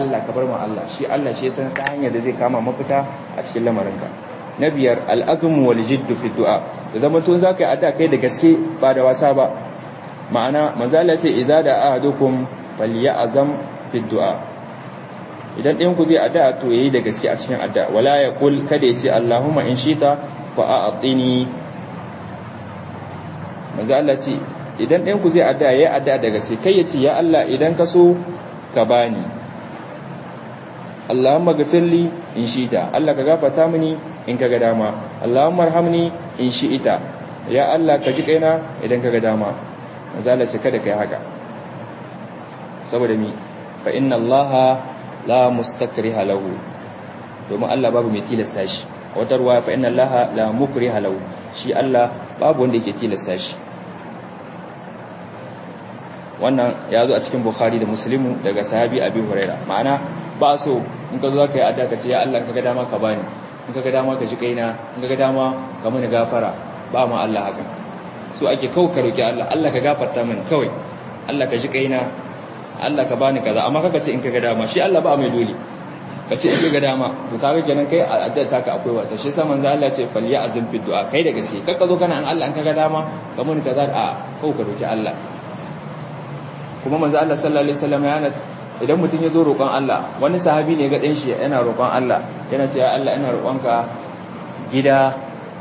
Allah ka bar mu Allah shi ya san ta hanyar da zai kama mafita a cikin lamarinka. Na biyar al'azmu wal jiddu fi du'a, da zaman to zaka yi addu'a kai da gaske ba da wasa ba. Ma'ana manzo Allah ya ce idza da ahadukum falyazam fi du'a, idan ɗayan ku zai addu'a to yayi da gaske a cikin addu'a. Wala yaqul, kada ya ce Allahumma in shita fa a'tini. Manzo Allah ce idan ɗayan ku zai addu'a yayi addu'a da gaske, kai ya ce ya Allah idan ka so ka bani. Allahumma ghafirli in shita, Allah ka gafarta mini in kaga dama. Allahumma arhamni in shi'ita, ya Allah ka ji kaina idan kaga dama. Manzo Allah ce kada kai haka, saboda mi fa inna Allah la mustakriha lahu, domin Allah babu mai tilasta shi. Wata ruwa fa inna Allah la mukriha lahu, shi Allah babu wanda yake tilasta shi. Wannan ya zo a cikin Bukhari da Muslim daga sahabi Abi Hurairah. Ma'ana ba so in ka zo ka yi addu'a ka ce ya Allah kaga dama ka bani, in kaga dama ka ji kaina, in kaga dama ka mini gafara, ba ma Allah haka. So ake kawai ka roki Allah, Allah ka gafarta mini kawai, Allah ka ji kaina, Allah ka bani kaza, amma kaga ce in kaga dama, shi Allah ba mai dole. Ka ce in kaga dama, to kaga kenan kai addu'a taka akwai wasa. Shi yasa manzo Allah ya ce falyazim fi du'a, kai da gaske. Kakka zo kana an Allah in kaga dama ka mini kaza, a kawai ka roki Allah. Kuma manzo Allah sallallahu alaihi wasallam ya idan mutum ya zo roƙon Allah, wani sahabi ne ga ɗan shi yana roƙon Allah, yana ce ya Allah ina roƙonka gida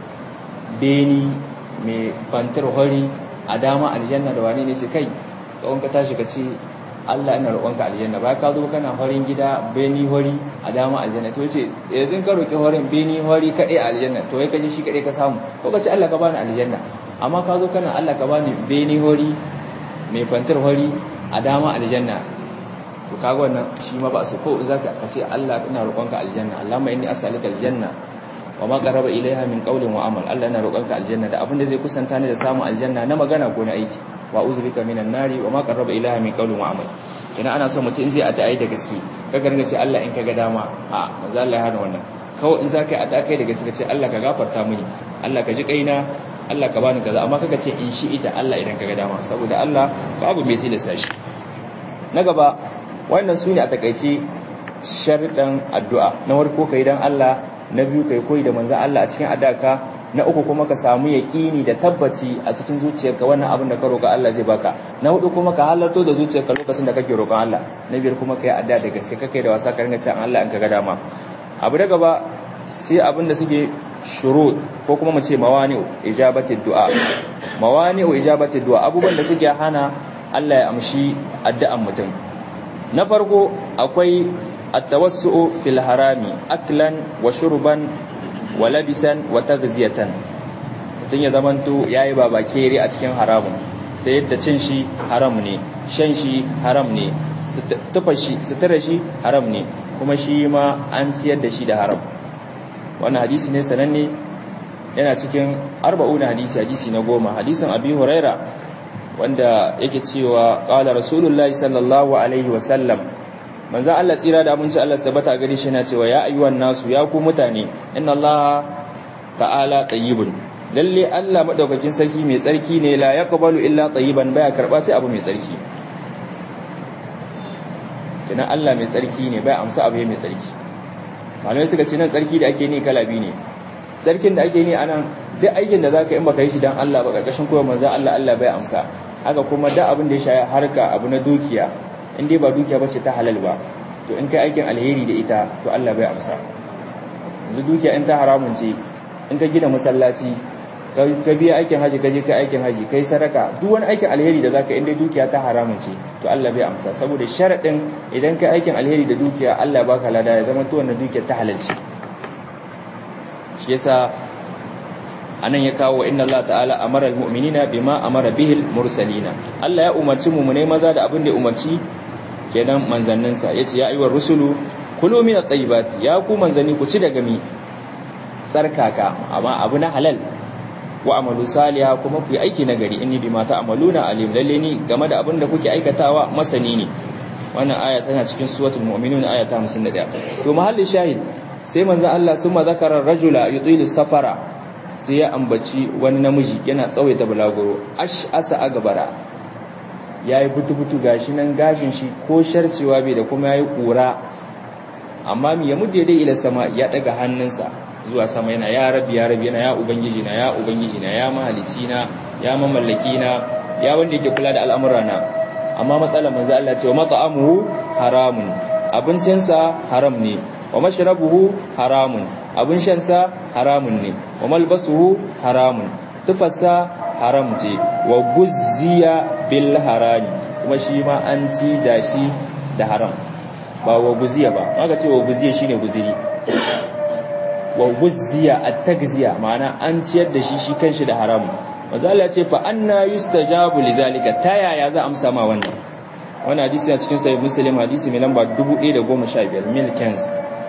beni mai fantar hori a dama aljanna da wani ne, ce kai tsawon ka tashi ka ce Allah ina roƙonka aljanna, ba ka zo kana horin gida beni hori a dama aljanna. To ce yanzu ka roƙi horin beni hori kaɗai a aljanna, to ya kaje shi kaɗai ka samu, ko ka ce Allah ka bani aljanna, amma ka zo kana Allah ka bani beni hori mai fantar hori a dama aljanna. To kaga wannan shi ma ba su ko zaka kace Allah ina roƙonka aljanna, Allahumma inni as'aluka aljanna wa ma qaraba ilaiha min qawlin wa amal. Allah ina roƙonka aljanna da abin da zai kusanta ni da samun aljanna na magana ko na aiki. Wa uzbika minan nari wa ma qaraba ilaiha min qawlin wa amal. Kina ana son mutum zai addu'a da gaske, kaga ringa ce Allah in kaga dama, a manzo Allah ya hana wannan. Kawai in zaka yi addu'a kai da gaske ce Allah ka gafarta mini, Allah ka ji kaina, Allah ka bani kaza, amma kaga ce in shi ita Allah idan kaga dama, saboda Allah babu mai tilasta shi. Na gaba wannan su ne a takaice sharuɗan addu'a. Na farko kai dan Allah, na biyu kai koyi da manzon Allah a cikin addu'a, na uku kuma ka samu yaqini da tabbaci a cikin zuciyarka wannan abin da ka roƙa Allah zai baka, na hudu kuma ka halarto da zuciyarka lokacin da kake roƙon Allah, na biyar kuma kai addu'a da gaske kake da wasa ka ringa cewa Allah in ka ga dama. Abu da gaba sai abin da suke shurut ko kuma mu ce mawani'u ijabati du'a. Mawani'u ijabati du'a, abubuwan da suke hana Allah ya amshi addu'an mutum. Na farko akwai at-tawassu'u fil harami aklan wa shurban wa labisan wa taghziyatan. Mutum ya zamanto yayi babakere a cikin haramun, ta yadda cin shi haram ne, shan shi haram ne, sutura shi haram ne, kuma shi ma an ciyar da shi da haram. Wannan hadisi ne sananne, yana cikin 40 hadisi na 10, hadisin Abi Huraira wanda yake cewa qala rasulullahi sallallahu alaihi wasallam, manzo Allah tsira da abinci Allah tabbata gare shi yana cewa ya ayyuhan nasu, ya ku mutane, inna Allah ta'ala tayyibun, lalle Allah madaukakin sarki mai tsarki ne, la yaqbalu illa tayyiban, baya karba sai abu mai tsarki. Kina Allah mai tsarki ne, baya amsa abu mai tsarki. Malamai suka ce nan tsarki da ake ni kala biyu ne. Tsarkin da ake ni anan duk aikin da zaka yi in baka yi shi dan Allah ba, karkashin koyar manzo Allah, Allah bai amsa. Haka kuma da abin da ya shafi harka abu na dukiya, in dai ba dukiya bace ta halal ba, to in kai aikin alheri da ita to Allah bai amsa. Yanzu dukiya in ta haramun ce, in ka gina masallaci, ka biya aikin haji, ka je kai aikin haji, kai sadaka, duk wani aikin alheri da zaka in dai dukiya ta haramun ce to Allah bai amsa, saboda sharadin idan kai aikin alheri da dukiya Allah baka lada ya zama to wannan dukiyar ta halal ce. Shi yasa anan ya kawo inna Allah ta'ala amara almu'minina bima amara bihi almursalina. Allah ya umarci mu'minai maza da abin da ya umarci kenan manzanninsa, yace ya ayyuhar rusulu kulu min at-tayyibati, ya ku manzanni ku ci daga mi tsarkaka amma abu na halal, wa amalu saliha, kuma ku yi aiki nagari, inni bima ta'maluna alim, lalle ni game da abin da kuke aikatawa masani ne. Wannan aya tana cikin suratul mu'minun aya ta 51. To mahallin shahid sai manzo Allah summa zakara rajula yutilu safara, sai ya ambaci wani namiji yana tsawaita bulaguro, ash'asa agbara, yayi butu-butu gashi nan gashin shi ko sharcewa bai da kuma yayi kura amma mi ya mudde dai ila sama ya daga hannunsa zuwa sama yana ya rabbi yana ya ubangiji na ya mahalici na ya mamallaki na ya wanda yake kula da al'amurana amma matsalar manzo Allah ce wa mat'amuhu haramun abincinsa haram ne wa mashrabuhu haramun abin shansa haramun ne wa malbasuhu haramun tufarsa haram ce wa guzziya bil harami kuma shi ma an ci da shi da haram ba wa guziya ba aka ce wa guziya shine guziri wa guzziya at-tagziya ma'ana an ciyar da shi kanshi da haram manzo Allah ya ce fa anna yustajabu lizalika ta yaya za amsa ma wannan hadisi a cikin sahih muslim hadisi mai lamba 1015 milkens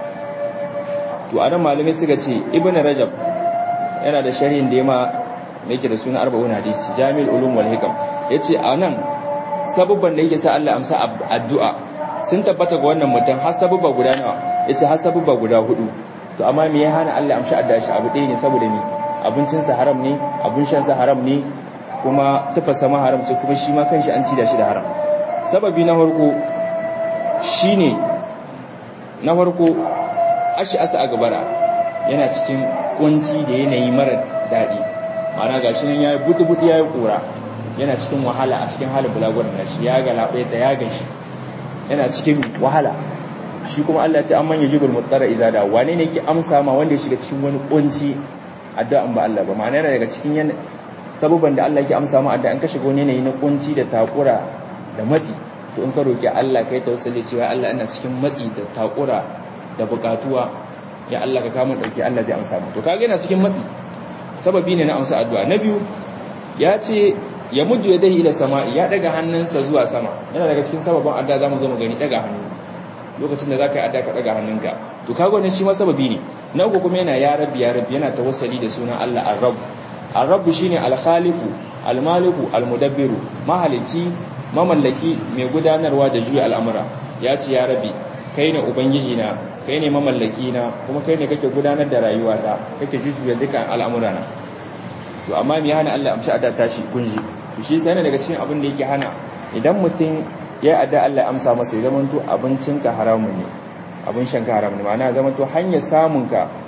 to anan malamai suka ce ibnu rajab yana da sharhin da yake da suna 40 hadisi jami'ul ulum wal hikam yace anan sababban da yake sa Allah amsa addu'a sun tabbata ga wannan mutum har sababa guda nawa yace har sababa guda 4 to amma me ya hana Allah amsa addu'a shi abu ɗaya ne saboda me abincinsa haram ne abin shansa haram ne kuma tafasa ma haram ce kuma shi ma kanshi an ci da shi da haram sababi na farko shine na farko asa a gabara yana cikin kunci da yanayi mara daɗi ma'ana gashi nan yayi butu-butu yayi kura yana cikin wahala a cikin halin bulagur da shi ya ga labai da ya gashi yana cikin wahala shi kuma Allah ya ce amman yujibul muttara idza da wane ne yake amsa ma wanda ya shiga cikin wani kunci addu'an ba Allah ba ma'ana yana daga cikin sababan da Allah yake amsa ma addu'an ka shiga wani yanayi na kunci da takura da matsi to in ka roki Allah kai tawassuli cewa Allah ina cikin matsi da takura da bukatuwa ya Allah ka kama dauki Allah zai amsa mu to kage yana cikin matsi sababi ne na amsa addu'a na biyu ya ce ya muddu yadayhi ila sama'i ya daga hannunsa zuwa sama yana daga cikin sababin addu'a zamu zo mu gani daga hannu lokacin da zaka yi addu'a ka daga hannunka to kaga wannan shi ma sababi ne na uku kuma yana ya rabbi yana tawassuli da sunan Allah ar-rabb shine al-khaliqu al-maliku al-mudabbiru mahalici mamallaki mai gudanarwa da juya al'amura ya ce ya rabbi kai ne ubangiji na kai ne mamallaki na kuma kai ne kake gudanar da rayuwata kake jujjuya dukkan al'amura na to amma me hana Allah amshi addu'a tashi kunji to shi sai daga cikin abin da yake hana idan mutum ya adda Allah amsa masa ya zamanto abincinka haramun ne abin shanka haramun ne ma'ana zamanto hanyar samun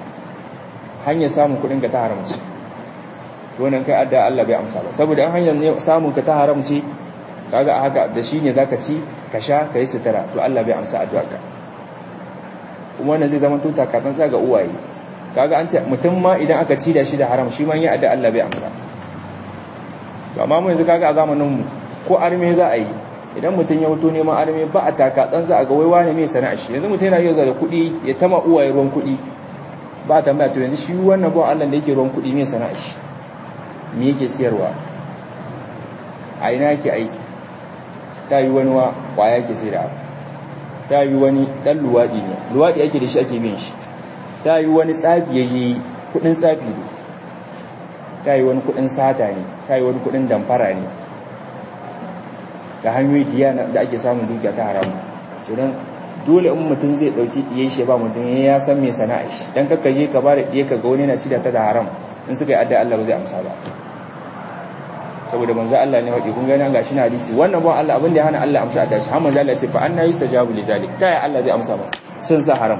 kudin ka ta haramci to wannan kai adda Allah bai amsa ba saboda an hanyar samun ka ta haramci kaga haka da shi ne zaka ci ka sha ka yi sutura to Allah bai amsa addu'arka kuma wannan zai zamanto takatsan sa ga uwaye kaga an ce mutum ma idan aka ci da shi da haram shi ma ya adda Allah bai amsa to amma mu yanzu kaga a zamanin mu ko arme za a yi idan mutum ya wuto neman arme ba a taka tsansa a ga wai wani mai sana'a shi yanzu mutum yana yau da kuɗi ya tama uwaye ruwan kuɗi ba a tambaya to yanzu shi wannan ba Allah da yake ruwan kuɗi mai sana'a shi me yake siyarwa a ina yake aiki ta yi wani kwaya yake sai da ta yi wani ɗan luwaɗi ne luwaɗi ake da shi ake bin shi ta yi wani tsafi ya yi kuɗin tsafi ne ta yi wani kuɗin sata ne ta yi wani kuɗin damfara ne ga hanyoyi da ake samun dukiya ta haramu to don dole in mutum zai dauki diye shi ba mutum ya san me sana'a shi dan kakka je ka ba da diye ka ga wani na ci da ta da haram in suka yi adda Allah ba zai amsa ba saboda manzo Allah ne wadi kun ga nan gashi na hadisi wannan ba Allah abin da ya hana Allah amsa adda shi har manzo Allah ya ce fa anna yustajabu lidalik ta ya Allah zai amsa masa sun sa haram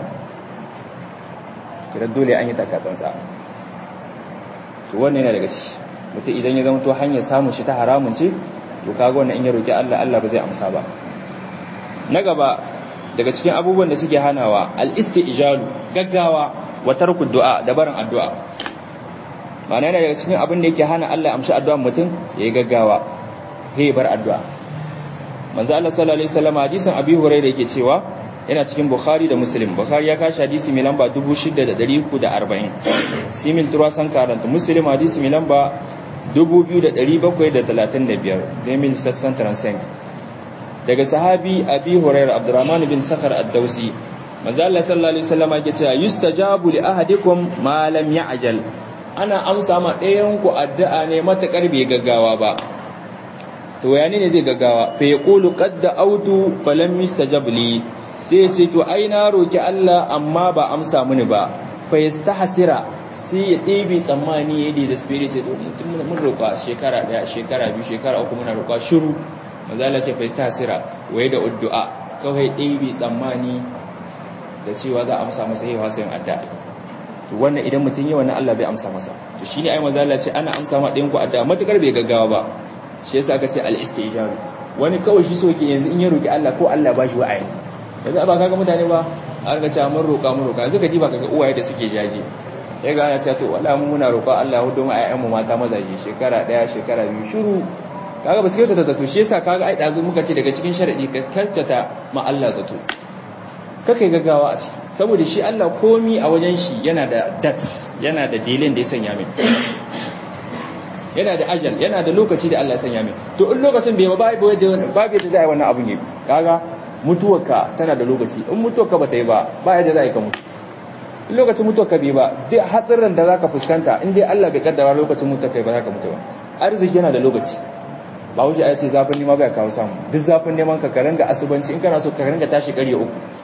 kira dole an yi takatsantsa to wannan yana daga ciki mutum idan ya zama to hanyar samun shi ta haramun ce to kaga wannan in ya roki Allah Allah ba zai amsa ba na gaba daga cikin abubuwan da suke hanawa al-istijalu gaggawa wa tarku du'a da barin addu'a ma'ana yana daga cikin abin da yake hana Allah amsa addu'ar mutum yayi gaggawa sai bar addu'a manzo Allah sallallahu alaihi wasallam hadisin Abi Hurairah yake cewa yana cikin Bukhari da Muslim Bukhari ya kashi hadisi mai lamba 6340 simil turasan karanta Muslim hadisi mai lamba 2735 demil sassan transcend daga sahabi Abi Hurairah Abdurrahman bin Sakhar ad-Dawsi manzo Allah sallallahu alaihi wasallam yake cewa yustajabu li ahadikum ma lam ya'jal ana amsa ma ɗayan ku addu'a ne matakar bai gaggawa ba to yani ne zai gaggawa fa yaqulu qad da'awtu falam yustajab li sai ce to ai na roki Allah amma ba amsa mini ba fa yastahsira sai ya ɗebe tsammani ya yi da spirit to mutum mun roƙa shekara ɗaya shekara biyu shekara uku muna roƙa shiru mazala ce fa istasira waye da addu'a kawai dai bi tsammani da cewa za a amsa masa yayin wasayin addu'a to wannan idan mutun yi wannan Allah bai amsa masa to shine ai mazala ce ana amsa ma ɗayan ku addu'a matukar bai gaggawa ba shi yasa aka ce al-istijaru wani kawai shi so yake yanzu in ya roki Allah ko Allah ba shi wa'ayi yanzu ba kaga mutane ba an ga cewa mun roka yanzu ka ji ba kaga uwaye da suke jaje sai ga ya ce to wala mun muna roka Allah hudu mu ayyan mu mata mazaje shekara 1 shekara 2 shiru kaga ba su kyauta zato shi yasa kaga ai dazu muka ce daga cikin sharadi ka kyautata ma Allah zato kakai gaggawa a ciki saboda shi Allah komi a wajen shi yana da dates yana da delay da ya sanya mai yana da ajal yana da lokaci da Allah ya sanya mai to in lokacin bai babu yadda zai wannan abun yi kaga mutuwarka tana da lokaci in mutuwarka bata yi ba yadda zai ka mutu in lokacin mutuwarka bai ba duk hatsarin da zaka fuskanta in dai Allah bai kaddara lokacin mutuwarka ba zaka mutu ba arziki yana da lokaci ba wuce ai ce zafin nema bai kawo samu duk zafin neman ka karanga asubanci in kana so ka karanga tashi ƙarye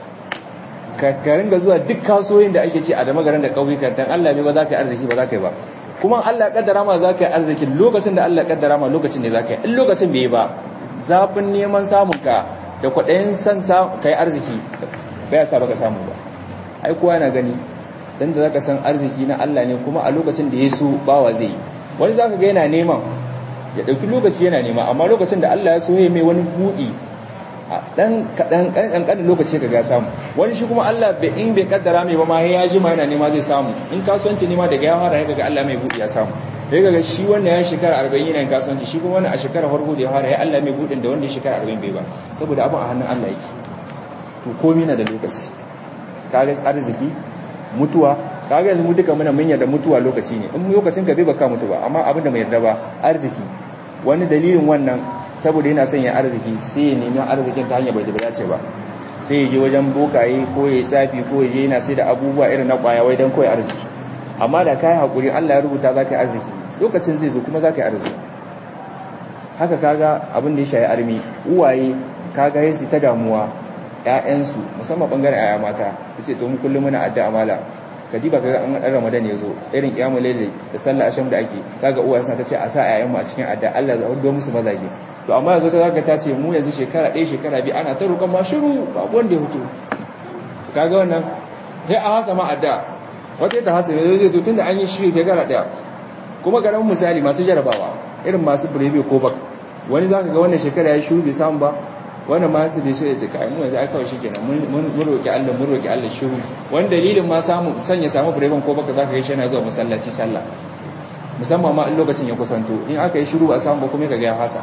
3 ka ringa zuwa duk kasuwoyin da ake ce a da magaran da kauyukan dan Allah bai ba za ka yi arziki ba za ka yi ba kuma Allah ya kaddara ma za ka yi arziki lokacin da Allah ya kaddara ma lokacin ne za ka yi in lokacin bai ba zafin neman samun ka da kwaɗayin san ka yi arziki bai sa baka samu ba ai kowa yana gani dan da zaka san arziki na Allah ne kuma a lokacin da ya so bawa zai yi wani zaka ga yana neman ya dauki lokaci yana nema amma lokacin da Allah ya so ya mai wani buɗi dan kankanin lokaci ka ga samu wani shi kuma Allah in bai kaddara mai ba ma ya jima yana nema zai samu in kasuwanci nema daga ya fara ya ga Allah mai buɗi ya samu sai ga shi wannan ya shekara 40 yana kasuwanci shi kuma wannan a shekara farko da ya fara ya Allah mai buɗin da wanda ya shekara 40 bai ba saboda abin a hannun Allah yake to komai na da lokaci kaga arziki mutuwa kaga yanzu mu duka muna mun yarda mutuwa lokaci ne in lokacin ka bai baka mutu ba amma abin da mai yarda ba arziki wani dalilin wannan saboda yana son ya arziki sai ya nemi arzikin ta hanyar bai da dace ba sai ya je wajen bokaye ko ya tsafi ko ya je yana sai da abubuwa irin na kwaya wai dan koyi arziki amma da kai hakuri Allah ya rubuta zaka yi arziki lokacin zai zo kuma zaka yi arziki haka kaga abin da ya shayi armi uwaye kaga yasu ta damuwa ƴaƴansu musamman bangaren ƴaƴa mata yace to mu kullum muna addu'a mala kadiba kaga an dan Ramadan yazo irin kiyamul layl da sallar asham da ake kaga uwa sa tace a sa ƴaƴanmu a cikin addu'a Allah ya hudo musu mazaje to amma yazo ta zaka tace mu yanzu shekara 1 shekara 2 ana ta roƙon ma shiru babu wanda ya huto kaga wannan sai a hasa ma addu'a wata ta hasa yazo to tunda an yi shiri shekara 1 kuma garan misali masu jarabawa irin masu birebe ko bak wani zaka ga wannan shekara ya shiru bai samu ba wannan ma su bai so ya ce kai mu yanzu ai kawai shikenan mun roki Allah shiru wani dalilin ma samu samu bireben ko baka zaka ga shi yana zuwa masallaci sallah musamman ma in lokacin ya kusanto in aka yi shiru ba samu ba kuma kaga ya fasa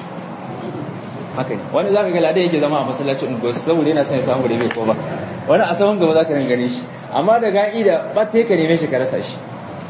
haka ne wani zaka ga ladan yake zama a masallacin unguwar saboda yana son ya samu birebe ko ba wani a saman gaba zaka gane shi amma da ga'ida ba ta ka neme shi ka rasa shi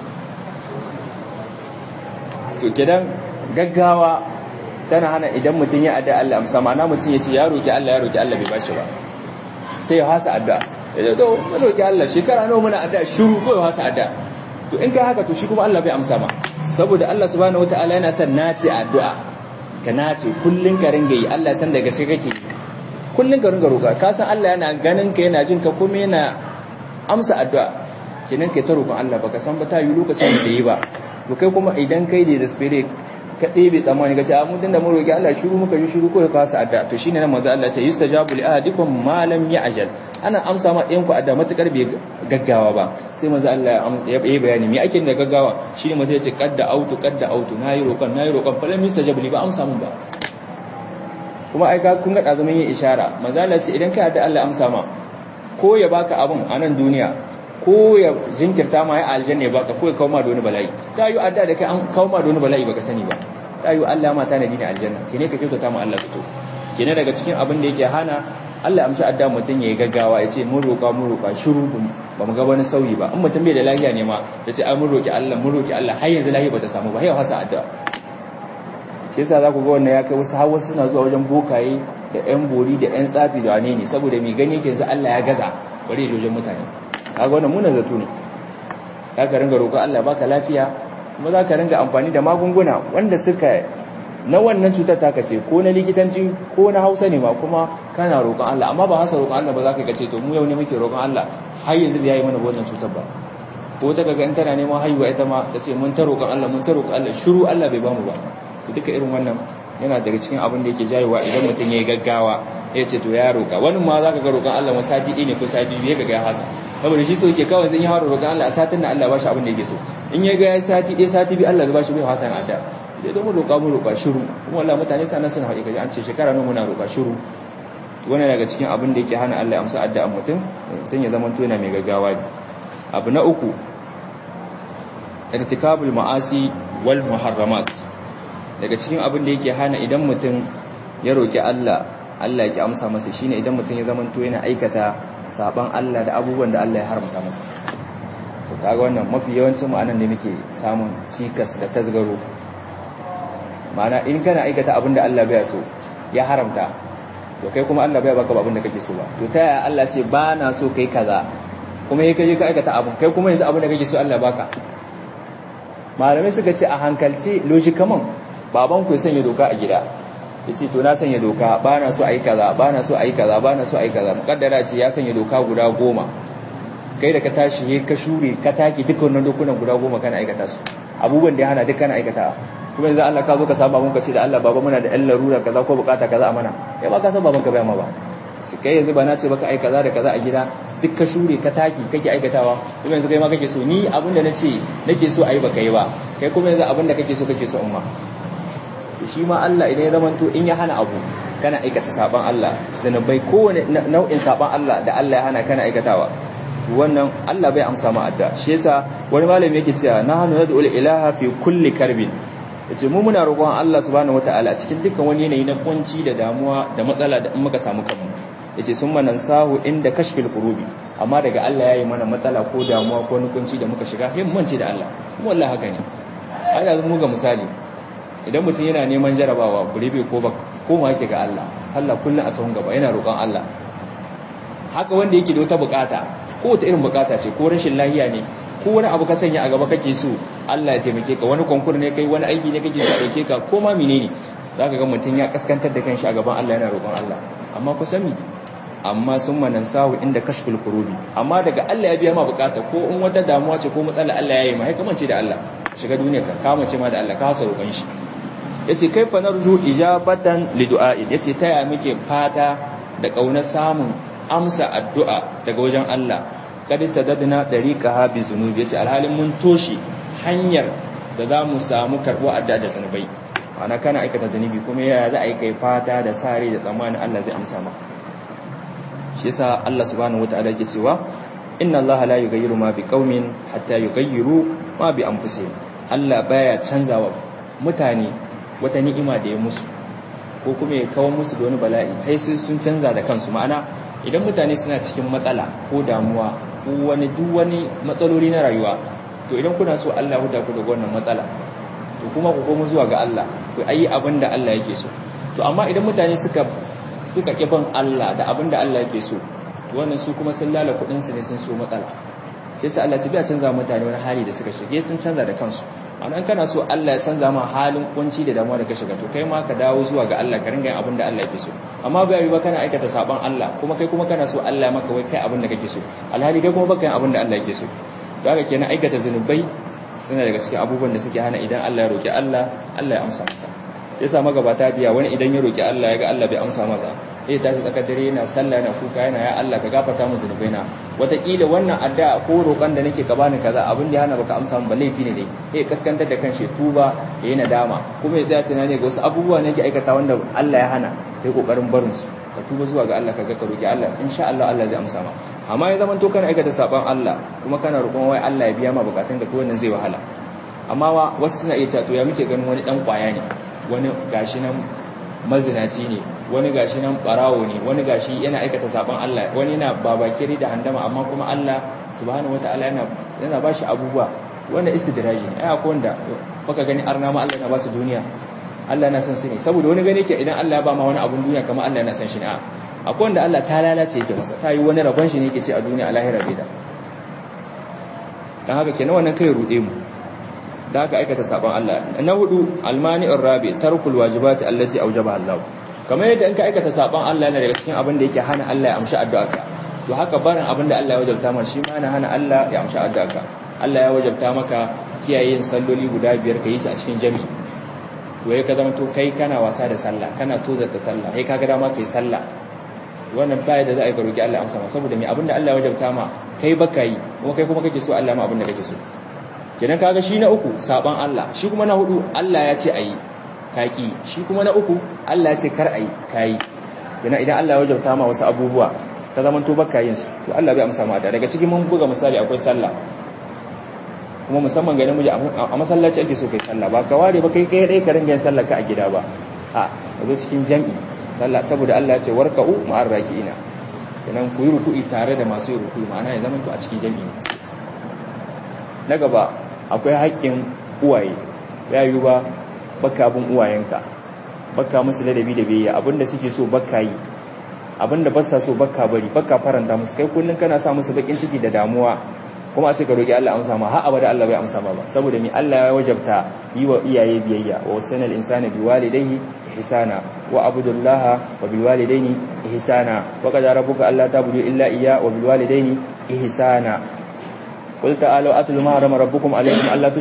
to kidan gaggawa tana hana idan mutum ya adda Allah amsa ma'ana mutum ya ce ya roki Allah bai bashi ba sai ya hasa addu'a ya to roki Allah shekara nawa muna addu'a shiru ko ya hasa addu'a to in kai haka to shi kuma Allah bai amsa ma saboda Allah subhanahu wataala yana son nace addu'a ka nace kullun ka ringa yi Allah san daga sai kake kullun ka ringa roka ka san Allah yana ganin ka yana jin ka kuma yana amsa addu'a kenan kai ta roƙon Allah baka san ba ta yi lokacin da yi ba to kai kuma idan kai da spirit ka ɗebe tsammani ka ce a mutum da mun roƙi Allah shiru muka yi shiru ko ya kasa adda to shine nan manzo Allah ce yustajabu li ahadikum ma lam ya'jal ana amsa ma ɗayan ku adda matakar bai gaggawa ba sai manzo Allah ya yi bayani me ake da gaggawa shine manzo ya ce qadda autu nayi roƙon fa lam yustajabu li ba amsa mun ba kuma ai ka kun ga azumin yin ishara manzo Allah ce idan kai adda Allah amsa ma ko ya baka abun a nan duniya ko ya jinkirta ma ya aljanna ya baka ko ya kawo ma da wani bala'i ta yi adda da kai an kawo ma da wani bala'i baka sani ba ta yi Allah ma tanadi ne aljanna kene ka kyautata ma Allah fito kene daga cikin abin da yake hana Allah amshi adda mutun yayi gaggawa ya ce mun roƙa shiru ba mu ga wani sauyi ba in mutum bai da lafiya ne ma ya ce ai mun roƙi Allah har yanzu lafiya bata samu ba sai hasa adda shi yasa za ku ga wannan ya kai wasu har wasu suna zuwa wajen bokaye da ƴan bori da ƴan tsafi da wane ne saboda mai gani yake yanzu Allah ya gaza bari ya wajen mutane kaga wannan munan zato ne zaka ringa roƙo Allah baka lafiya kuma zaka ringa amfani da magunguna wanda suka na wannan cutar taka ce ko na likitanci ko na Hausa ne ma kuma kana roƙon Allah amma ba hasa roƙon Allah ba zaka ga ce to mu yau ne muke roƙon Allah har yanzu bai yi mana wannan cutar ba ko ta kaga in tana neman haihuwa ita ma tace mun ta roƙon Allah shiru Allah bai bamu ba to duka irin wannan yana daga cikin abin da yake jayewa idan mutum yayi gaggawa ya ce to ya roka wani ma zaka ga roƙon Allah sati ɗaya ne ko sati biyu ga ya hasa saboda shi so yake kawai zan yi haro roƙon Allah a satin nan Allah ba shi abin da yake so in ya ga ya sati ɗaya sati biyu Allah ya ba shi bai hasa adda idan mu roƙa shiru kuma wallahi mutane sana suna haƙi kaji an ce shekara nan muna roƙa shiru wannan daga cikin abin da yake hana Allah ya amsa addu'an mutum ya zama to yana mai gaggawa ne abu na uku irtikabul ma'asi wal muharramat daga cikin abin da yake hana idan mutum ya roki Allah ya ki amsa masa shine idan mutum ya zama to yana aikata saban Allah da abubuwan da Allah ya haramta masa to kaga wannan mafi yawancin mu anan ne muke samun cikas da tasgaro ma'ana in kana aikata abin da Allah bai so ya haramta to kai kuma Allah bai baka abin da kake so ba to ta yaya Allah ce ba na so kai kaza kuma yake je ka aikata abin kai kuma yanzu abin da kake so Allah baka malamai suka ce a hankalce logikaman baban ku ya sanya doka a gida yace to na sanya doka ba na so ayi kaza ba na so ayi kaza ba na so ayi kaza mukaddara ce ya sanya doka guda 10 kai da ka tashi ka shure ka taki dukkan wannan dokunan guda 10 kana aikata su abubuwan da ya hana duk kana aikata kuma yanzu Allah ka zo ka saba mun ka ce da Allah baba muna da ɗan larura kaza ko bukata kaza a mana ya ba ka san baban ka bai ma ba shi kai yanzu ba na ce baka ai kaza da kaza a gida duk ka shure ka taki kake aikatawa kuma yanzu kai ma kake so ni abin da nace nake so ayi baka yi ba kai kuma yanzu abin da kake so umma to shi ma Allah idan ya zamanto in ya hana abu kana aikata saban Allah zanubai kowane nau'in saban Allah da Allah ya hana kana aikatawa wannan Allah bai amsa ma adda shi yasa wani malami yake cewa nahnu nad'u ilaha fi kulli karbin yace mu muna roƙon Allah subhanahu wataala cikin dukkan wani yanayi na kunci da damuwa da matsala da in muka samu kanmu yace summa nansahu inda kashfil qurubi amma daga Allah yayi mana matsala ko damuwa ko kunci da muka shiga himmanci da Allah kuma wallahi haka ne ai yanzu mu ga misali idan mutum yana neman jarabawa buribe ko ba ko ma yake ga Allah sallah kullun a sahun gaba yana roƙon Allah haka wanda yake da wata bukata ko wata irin bukata ce ko rashin lafiya ne ko wani abu ka sanya a gaba kake so Allah ya taimake ka wani konkur ne kai wani aiki ne kake so a dauke ka ko ma menene zaka ga mutun ya kaskantar da kanshi a gaban Allah yana roƙon Allah amma ku sani amma sun manan sawu inda kashful qurubi amma daga Allah ya biya ma bukata ko in wata damuwa ce ko matsala Allah ya yi ma kai kamance da Allah shiga duniya ka kamace ma da Allah ka hasa roƙon shi yace kaifa narju ijabatan lidu'a'i yace taya muke fata da kaunar samun amsa addu'a daga wajen Allah kad sadadna dariqaha bi zunubi yace alhalin mun toshi hanyar da zamu samu karbo adda da zanubai ana kana aikata zanubi kuma yaya za a yi kai fata da sare da tsammanin Allah zai amsa maka shi yasa Allah subhanahu wataala yake cewa inna Allah la yughayyiru ma biqaumin hatta yughayyiru ma bi anfusihim Allah baya canzawa mutane wata ni'ima da ya musu ko kuma ya kawo musu da wani bala'i sai sun canza da kansu ma'ana idan mutane suna cikin matsala ko damuwa ko wani duk wani matsaloli na rayuwa to idan kuna so Allah ya huda ku daga wannan matsala to kuma ku komo zuwa ga Allah ku ayi abin da Allah yake so to amma idan mutane suka kibin Allah da abin da Allah yake so to wannan su kuma sun lala kudin su ne sun so matsala shi yasa Allah ya biya canza mutane wani hali da suka shige sun canza da kansu anan kana so Allah ya canza ma halin kunci da damuwa da ka shiga to kai ma ka dawo zuwa ga Allah ka ringa yin abin da Allah yake so amma bai yi ba kana aikata saban Allah kuma kai kuma kana so Allah ya maka wai kai abin da kake so alhali kai kuma baka yin abin da Allah yake so to haka kenan aikata zanubai suna daga cikin abubuwan da suke hana idan Allah ya roki Allah ya amsa masa yasa magabata diya wani idan ya roki Allah ya ga Allah bai amsa masa sai tashi tsakar dare yana sallah yana kuka yana ya Allah ka gafarta mu zanubaina wataƙila wannan addu'a ko roƙon da nake ka bani kaza abin da ya hana baka amsa min ba laifi ne dai sai kaskantar da kanshi tuba yayin nadama kuma ya tsaya tunani ga wasu abubuwa ne yake aikata wanda Allah ya hana sai kokarin barin su ka tuba zuwa ga Allah ka ga ka roki Allah insha Allah Allah zai amsa ma amma ya zaman to kana aikata saban Allah kuma kana roƙon wai Allah ya biya ma bukatun da to wannan zai wahala amma wasu suna iya cewa to ya muke ganin wani dan kwaya ne wani gashi nan mazinaci ne wani gashi nan barawo ne wani gashi yana aikata saban Allah wani yana babakiri da handama amma kuma Allah subhanahu wataala yana bashi abubuwa wannan istidraji ne ai akwai wanda baka gani arna ma Allah yana ba su duniya Allah yana san su ne saboda wani gane yake idan Allah ya ba ma wani abun duniya kamar Allah yana san shi ne akwai wanda Allah ta lalace yake masa ta yi wani rabon shi ne yake ce a duniya a lahira bai da dan haka kenan wannan kai rude mu da aka aikata saban Allah na hudu almani'ur rabi tarkul wajibati allati awjaba Allah kamar yadda in ka aikata saban Allah yana daga cikin abin da yake hana Allah ya amshi addu'arka to haka barin abin da Allah ya wajabta maka shi ma yana hana Allah ya amshi addu'arka Allah ya wajabta maka kiyaye yin salloli guda 5 kai su a cikin jami'i to ya ka zama to kai kana wasa da sallah kana tozarta sallah kai kaga dama kai sallah wannan baya da za a yi roki Allah amsa ma saboda me abinda Allah ya wajabta ma kai baka yi kuma kai kuma kake so Allah ma abinda kake so kenan kaga shi na uku saban Allah shi kuma na hudu Allah ya ce ayi kaki shi kuma na uku Allah ya ce kar ayi kai kenan idan Allah ya wajabta ma wasu abubuwa ta zaman to baka yin su to Allah bai amsa ma da daga cikin mun buga misali akwai sallah kuma musamman ga namiji a masallaci ake so kai sallah ba ka ware ba kai dai ka ringa yin sallah ka a gida ba a zo cikin jami'i sallah saboda Allah ya ce warka'u ma'ar raki'ina kenan ku yi ruku'i tare da masu yi ruku'i ma'ana ya zama to a cikin jami'i na gaba akwai haƙƙin uwaye ya yi ba baka bin uwayenka baka musu ladabi da biyayya abinda suke so baka yi abinda ba sa so baka bari baka faranta musu kai kullun kana sa musu bakin ciki da damuwa kuma a ce ka roki Allah amsa ma har abada Allah bai amsa ma ba saboda me Allah ya wajabta yi wa iyaye biyayya wa wasanal insana biwalidayhi ihsana wa abudullaha wa bilwalidaini ihsana wa qad rabbuka alla ta'budu illa iyya wa bilwalidaini ihsana qul ta'alu atlu ma harama rabbukum alaykum alla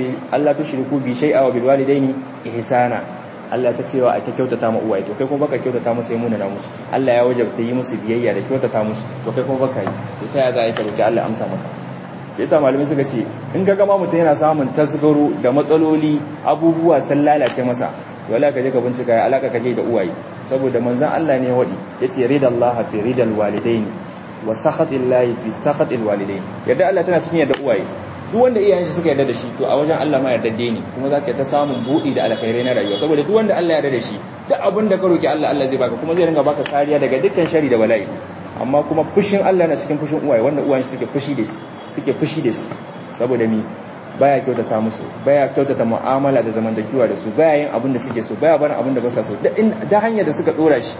tushriku bi shay'a wa bilwalidaini ihsana Allah ta cewa a ta kyautata ma uwaye to kai kuma baka kyautata musu sai munana musu Allah ya wajabta yi musu biyayya da kyautata musu to kai kuma baka yi to ta ya za a yi ka roki Allah amsa maka yasa malamai suka ce in ga gama mutum yana samun tasgaro da matsaloli abubuwa sun lalace masa wala ka je ka bincika ya alaka ka je da uwaye saboda manzon Allah ne ya wadi yace ridallahi fi ridal walidaini wa sakhatillahi fi sakhatil walidaini yadda Allah tana cikin yadda uwaye duk wanda iyayen shi suka yarda da shi to a wajen Allah ma yarda ne kuma zaka ta samun buɗi da alkhairai na rayuwa saboda duk wanda Allah ya yarda da shi duk abin da ka roki Allah Allah zai baka kuma zai ringa baka kariya daga dukkan shari da bala'i amma kuma fushin Allah na cikin fushin uwaye wanda uwayen shi suke fushi da su saboda mi baya kyautata musu baya kyautata mu'amala da zamantakewa da su baya yin abin da suke so baya barin abin da ba sa so da hanyar da suka dora shi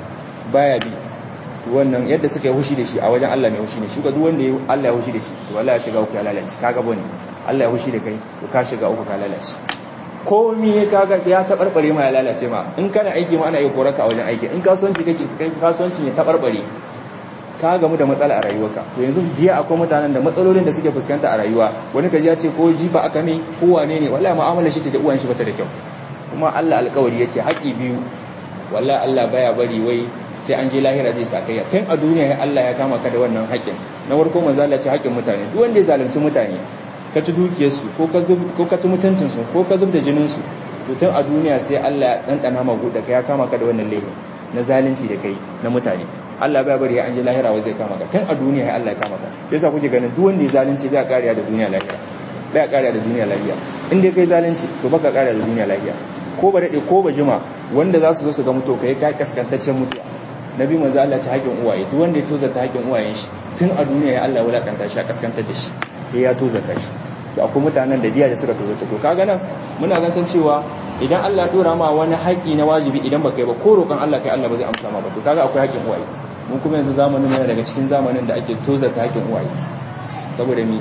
baya bi to wannan yadda suka yi hushi da shi a wajen Allah mai hushi ne shi ga duk wanda Allah ya hushi da shi to wallahi ya shiga uku ya lalace kaga bane Allah ya hushi da kai to ka shiga uku ka lalace komai kaga ya tabarbare ma ya lalace ma in kana aiki ma ana iya koraka a wajen aiki in kasuwanci kake kai kasuwancin ya tabarbare ka gamu da matsala a rayuwarka to yanzu biya akwai mutanen da matsalolin da suke fuskanta a rayuwa wani kaji ya ce ko jifa aka mai ko wane ne wallahi mu'amalar shi ce da uwan shi bata da kyau kuma Allah alƙawari yace haƙi biyu wallahi Allah baya bari wai sai an je lahira zai sakayya tun a duniya Allah ya kama ka da wannan haƙin na farko manzo Allah ce haƙin mutane duk wanda ya zalunci mutane ka ci dukiyar su ko ka ci mutuncin su ko ka zubda jinin su to tun a duniya sai Allah ya dandana ma guda ka ya kama ka da wannan laifin na zalunci da kai na mutane Allah bai bari an je lahira wai zai kama ka tun a duniya Allah ya kama ka yasa kuke ganin duk wanda ya zalunci bai kariya da duniya lahira bai kariya da duniya lafiya in dai kai zalunci to baka kariya da duniya lafiya ko ba dade ko ba jima wanda za su zo su ga mutu kai ka kaskantaccen mutuwa nabi manzo Allah ci haƙin uwaye duk wanda ya tozarta haƙin uwayen shi tun a duniya ya Allah wulakanta shi a kaskantar da shi sai ya tozarta shi to akwai mutanen da diya da suka tozarta to kaga nan muna zantan cewa idan Allah ya dora ma wani haƙi na wajibi idan baka yi ba ko roƙon Allah kai Allah ba zai amsa ma ba to kaga akwai haƙin uwaye mun kuma yanzu zamanin ne daga cikin zamanin da ake tozarta haƙin uwaye saboda mi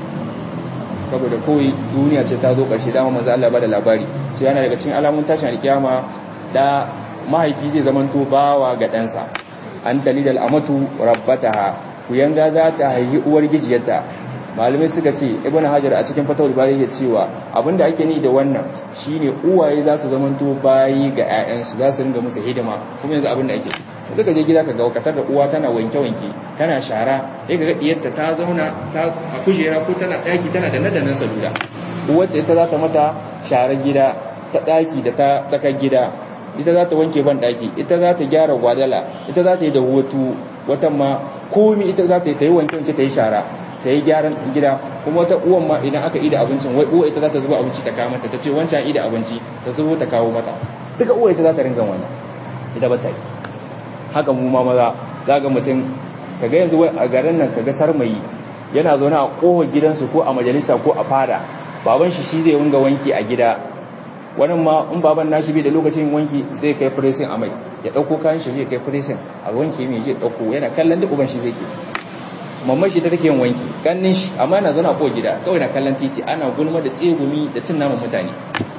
saboda kawai duniya ce ta zo ƙarshe dama manzo Allah ba da labari sai yana daga cikin alamun tashin alkiyama da mahaifi zai zamanto bawa ga ɗansa an talidal amatu rabbataha kuyanga za ta haihi uwar gijiyarta malamai suka ce ibnu hajar a cikin fatawul bari ya cewa abinda ake ni da wannan shine uwaye za su zamanto bayi ga ƴaƴansu za su ringa musu hidima kuma yanzu abinda ake suka je gida ka ga wakatar da uwa tana wanke-wanke tana shara sai ka ga diyarta ta zauna ta a kujera ko tana daki tana da nadanan salula uwarta ita za ta mata share gida ta daki da ta tsakar gida ita za ta wanke ban daki ita za ta gyara gwadala ita za ta yi da hutu watan ma komi ita za ta yi wanke-wanke ta yi shara ta yi gyaran gida kuma wata uwan ma idan aka ida abincin wai uwa ita za ta zuba abinci ta kawo mata ta ce wancan ida abinci ta zubo ta kawo mata duka uwa ita za ta ringa wannan ita ba ta yi haka mu ma maza za ga mutum kaga yanzu wai a garin nan kaga sarmayi yana zaune a kofar gidansu ko a majalisa ko a fada baban shi zai ringa wanki a gida wannan ma in baban nashi bai da lokacin wanki zai kai pressing a mai ya dauko kayan shi zai kai pressing a wanki mai je dauko yana kallon duk uban shi zai ke mamman shi ta take yin wanki kannin shi amma yana zauna ko gida kawai na kallon titi ana gulma da tsegumi da cin naman mutane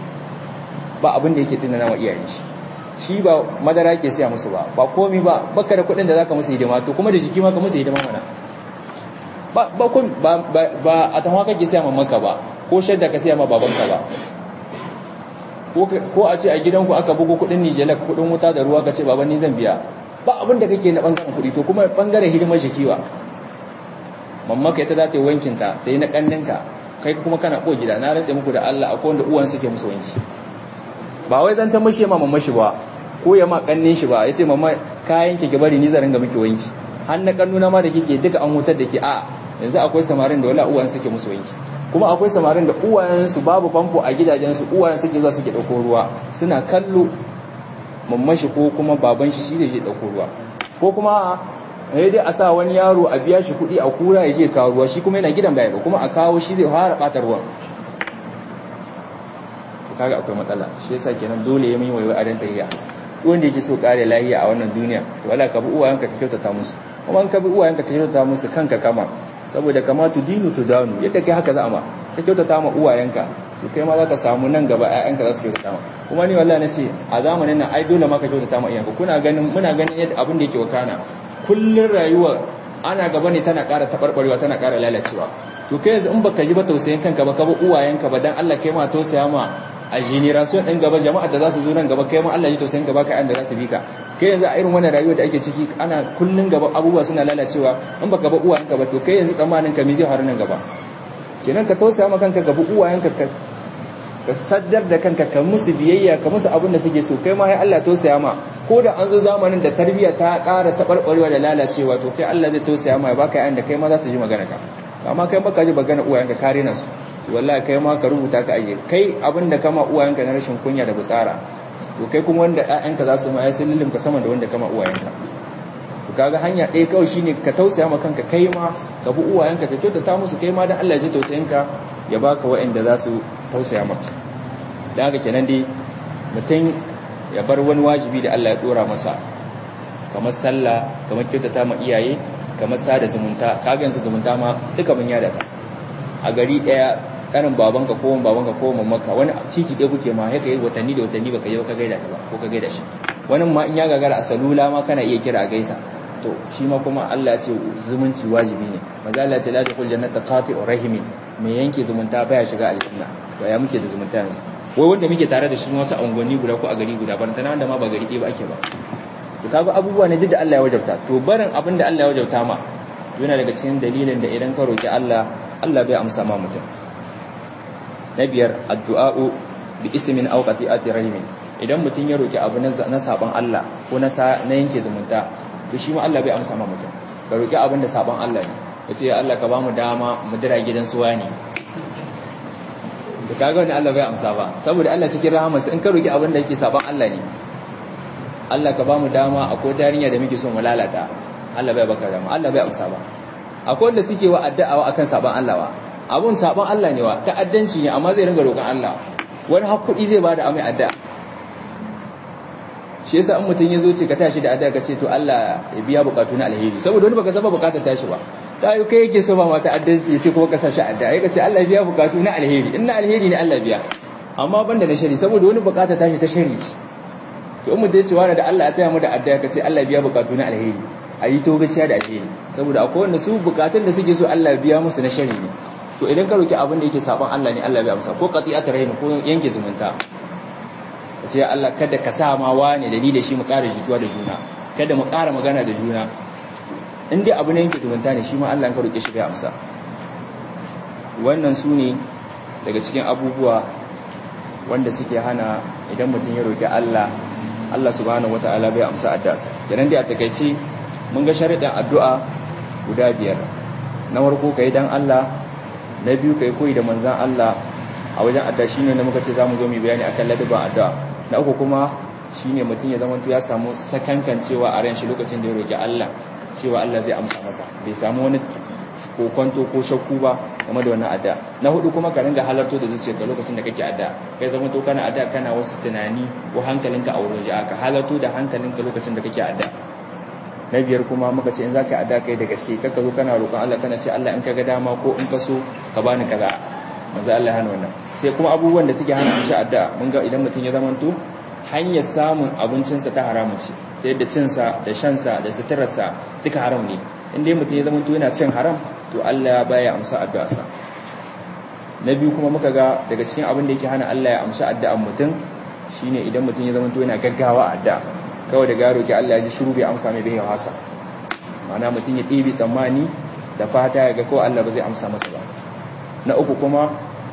ba abin da yake tunana wa iyayen shi ba madara ke siya musu ba komi ba baka da kuɗin da zaka musu hidima to kuma da jiki ma ka musu hidima mana ba a tanwa kake siya mamanka ba ko shadda ka siya ma babanka ba ko a ce a gidanku aka bugo kudin Nijelak kudin wuta da ruwa ka ce baba ni zan biya ba abin da kake na bangaren kudi to kuma bangaren hidimar jikiwa mamma kai ta za ta yi wankinta ta yi na kanninka kai kuma kana ko gida na rantse muku da Allah akwai wanda uwan suke musu wanki ba wai zan ta mashi ma mamma shi ba ko ya ma kannin shi ba yace mamma kayan ki bari ni zan ringa miki wanki har na kannuna ma da kike duka an hutar da ke a yanzu akwai samarin da wala uwan suke musu wanki kuma akwai samarin da uwayensu babu famfo a gidajensu uwayen suke zuwa suke dauko ruwa suna kallo mamman shi ko kuma baban shi shi ne je dauko ruwa ko kuma dai a sa wani yaro a biya shi kuɗi a kura ya je kawo ruwa shi kuma yana gidan baya kuma a kawo shi zai fara ɓata ruwan kaga akwai matsala shi yasa kenan dole ya mai waiwai a dan tayya wanda yake so kare lahiya a wannan duniya to wala ka bi uwayenka ka kyautata musu kuma an ka bi uwayenka ka kyautata musu kanka kama saboda kama tu dinu tu danu yadda kai haka za a ma ka kyautata ma uwayenka to kai ma za ka samu nan gaba ƴaƴanka za su kyautata ma kuma ni wallahi nace a zamanin nan ai dole ma ka kyautata ma iyayenka muna ganin yadda abin da yake wakana kullun rayuwa ana gaba ne tana ƙara tabarbarewa tana ƙara lalacewa to kai yanzu in baka ji ba tausayin kanka ba ka ba uwayenka ba dan Allah kai ma tausaya ma a generation din gaba jama'a da za su zo nan gaba kai ma Allah ya tausayin gaba kai da za su bi ka kai yanzu a irin wannan rayuwa da ake ciki ana kullun gaba abubuwa suna lalacewa in baka ba uwayenka ba to kai yanzu tsammanin ka me zai faru nan gaba kenan ka tausaya ma kanka gaba uwayenka ka saddar da kanka ka musu biyayya ka musu abin da suke so kai ma ya Allah tausaya ma ko da an zo zamanin da tarbiyya ta ƙara taɓarɓarewa da lalacewa to kai Allah zai tausaya ma ya baka yayin da kai ma za su ji magana ka amma kai baka ji magana uwayenka ka rena su wallahi kai ma ka rubuta ka aje kai abin da kama uwayenka na rashin kunya da butsara to kai kuma wanda ƴaƴanka za su ma ai sun lilimka sama da wanda kama uwayenka to kaga hanya ɗaya kawai shine ka tausaya ma kanka kai ma ka bi uwayenka ka kyautata musu kai ma dan Allah ya ji tausayinka ya baka waɗanda za su tausaya maka da haka kenan dai mutum ya bar wani wajibi da Allah ya dora masa kamar sallah kamar kyautata ma iyaye kamar sada zumunta kaga yanzu zumunta ma duka mun yada ta a gari daya kanin babanka ko babanka ko mamanka wani titi ɗaya kuke ma yake watanni da watanni baka yi ka gaida ta ba ko ka gaida shi wani ma in ya gagara a salula ma kana iya kira a gaisa to shi ma kuma Allah ya ce zumunci wajibi ne maza Allah ya ce la taqul jannata qati'ur rahimin mai yanke zumunta baya shiga aljanna to ya muke da zumunta yanzu wai wanda muke tare da shi wasu angonni guda ko a gari guda ban tana wanda ma ba gari ɗaya ba ake ba to kaga abubuwa ne duk da Allah ya wajabta to barin abin da Allah ya wajabta ma to yana daga cikin dalilin da idan ka roki Allah Allah bai amsa ma mutum na biyar addu'a'u bi ismin aw qati'ati rahimin idan mutum ya roki abu na saban Allah ko na yanke zumunta to shi ma Allah bai amsa ma mutum ka roki abin da saban Allah ne kace ya Allah ka ba mu dama mu dira gidan suwa ne to kaga wani Allah bai amsa ba saboda Allah cikin rahamarsa in ka roki abin da yake saban Allah ne Allah ka ba mu dama akwai tarinya da muke so mu lalata Allah bai baka dama Allah bai amsa ba akwai wanda suke wa addu'a akan saban Allah wa abun saban Allah ne wa ta'addanci ne amma zai ringa roƙon Allah wani hakkudi zai bada amai addu'a shi yasa in mutun yazo ce ka tashi da addu'a ka ce to Allah ya biya bukatu na alheri saboda wani baka saba bukatar tashi ba tayi kai yake so ba ma ta'addanci yace kuma ka sa shi addu'a yake ce Allah ya biya bukatu na alheri in na alheri ne Allah biya amma banda na shari saboda wani bukata tashi ta shari ce to in mutun ya ce wani da Allah ya taya mu da addu'a ka ce Allah ya biya bukatu na alheri ayi to gaciya da alheri saboda akwai wanda su bukatun da suke so Allah ya biya musu na shari ne to idan ka roki abin da yake saban Allah ne Allah bai amsa ko qati'atar rahim ko yanke zumunta kace ya Allah kada ka sa ma wani da ni da shi mu ƙara jituwa da juna kada mu ƙara magana da juna in dai abu ne yanke zumunta ne shi ma Allah in ka roke shi bai amsa wannan su ne daga cikin abubuwa wanda suke hana idan mutum ya roki Allah Allah subhanahu wataala bai amsa addu'arsa kenan dai a takeice mun ga sharuɗin addu'a guda biyar na farko kai dan Allah na biyu kai koyi da manzon Allah a wajen addu'a shine da muka ce zamu zo mu bayani akan ladabin addu'a na uku kuma shine mutum ya zama ya samu sakankancewa a ran shi lokacin da ya roki Allah cewa Allah zai amsa masa bai samu wani kokonto ko shakku ba game da wannan addu'a na hudu kuma ka ringa halarto da zuciyarka lokacin da kake addu'a kai zama to kana addu'a kana wasu tunani ko hankalinka a wurin ji aka halarto da hankalinka lokacin da kake addu'a na biyar kuma muka ce in zaka addu'a kai da gaske kaka zo kana roƙon Allah kana ce Allah in ka ga dama ko in ka so ka bani kaza manzo Allah hana wannan sai kuma abubuwan da suke hana shi addu'a mun ga idan mutum ya zamanto hanyar samun abincinsa ta haramun ce ta yadda cinsa da shansa da suturarsa duka haram ne in dai mutum ya zamanto yana cin haram to Allah baya amsa addu'arsa na biyu kuma muka ga daga cikin abin da yake hana Allah ya amsa addu'ar mutum shine idan mutum ya zama to yana gaggawa a addu'a kawai da garo ki Allah ya ji shiru bai amsa mai bai hasa ma'ana mutum ya ɗibi tsammani da fata ya ga ko Allah ba zai amsa masa ba. Na uku kuma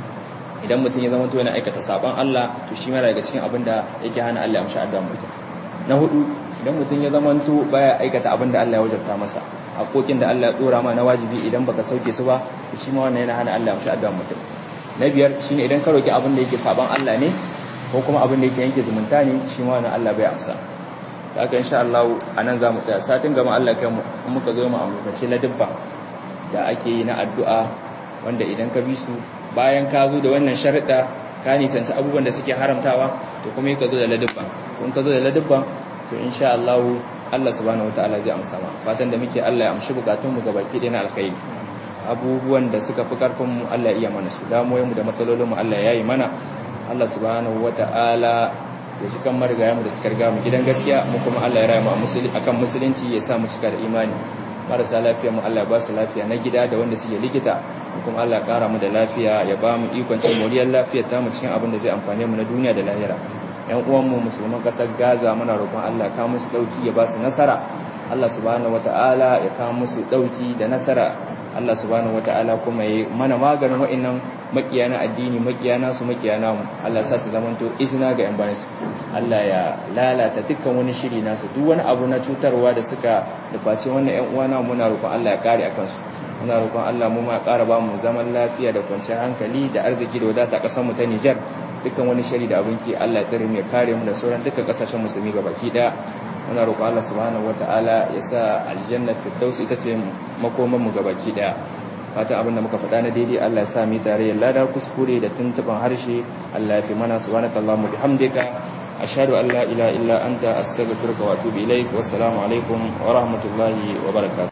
idan mutum ya zama to yana aikata saban Allah to shi ma daga cikin abin da yake hana Allah ya amsa addu'a mutum. Na hudu idan mutum ya zama to baya aikata abin da Allah ya wajabta masa haƙoƙin da Allah ya tsora ma na wajibi idan baka sauke su ba shi ma wannan yana hana Allah ya amsa addu'a mutum. Na biyar shine idan ka roki abin da yake saban Allah ne ko kuma abin da yake yanke zumunta ne shi ma wannan Allah bai amsa. Da haka insha Allah anan zamu tsaya satin gama Allah kai mu muka zo mu ambace ladabba da ake yi na addu'a wanda idan ka bi su bayan ka zo da wannan sharuɗa ka nisanci abubuwan da suke haramtawa to kuma ka zo da ladabba kun ka zo da ladabba to insha Allah Allah subhanahu wataala zai amsa ma fatan da muke Allah ya amshi bukatun mu gabaki ɗaya na alkhairi abubuwan da suka fi karfin mu Allah ya iya mana su damuwoyin mu da matsalolin mu Allah ya yi mana Allah subhanahu wataala ya ji kan marigayen mu da suka riga mu gidan gaskiya mu kuma Allah ya raya mu akan musulunci ya sa mu cika da imani marasa lafiya mu Allah ya ba su lafiya na gida da wanda suke likita kuma Allah ya kara mu da lafiya ya ba mu ikon cin moriyar lafiyar ta mu cikin abin da zai amfane mu na duniya da lahira yan uwan mu musulman kasar Gaza muna roƙon Allah ya kawo musu dauki ya ba su nasara Allah subhanahu wataala ya kawo musu dauki da nasara Allah subhanahu wataala kuma ya mana maganin wa'annan makiya na addini makiya nasu makiya namu Allah sa su zamanto izina ga yan bayansu Allah ya lalata dukkan wani shiri nasu duk wani abu na cutarwa da suka nufaci wannan yan uwana muna roƙon Allah ya kare akan su muna roƙon Allah mu ma ƙara ba mu zaman lafiya da kwanciyar hankali da arziki da wadata ƙasar mu ta Niger dukkan wani shiri da abinki Allah ya tsare mu ya kare mu da sauran dukkan ƙasashen musulmi gabaki daya muna roƙon Allah subhanahu wataala ya sa aljanna firdaus ita ce makoman mu gabaki daya fatan abin da muka faɗa na daidai Allah ya sa mu tare ya lada kuskure da tuntuban harshe Allah ya fi mana subhanakallahumma bihamdika ashhadu an la ilaha illa anta astaghfiruka wa atubu ilaik wassalamu alaikum wa rahmatullahi wa barakatuh